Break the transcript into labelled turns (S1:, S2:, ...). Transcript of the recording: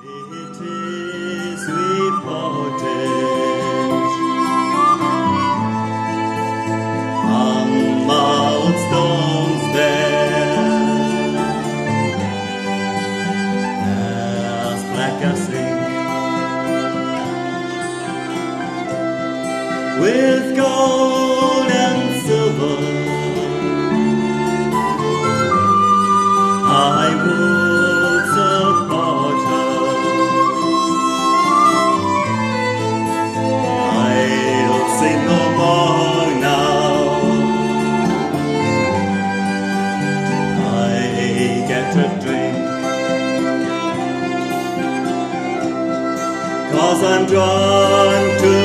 S1: It is reported on milestones there, as black as ink, with gold and silver, I would support her. I'll sing no more now. I get a drink, 'cause I'm drawn to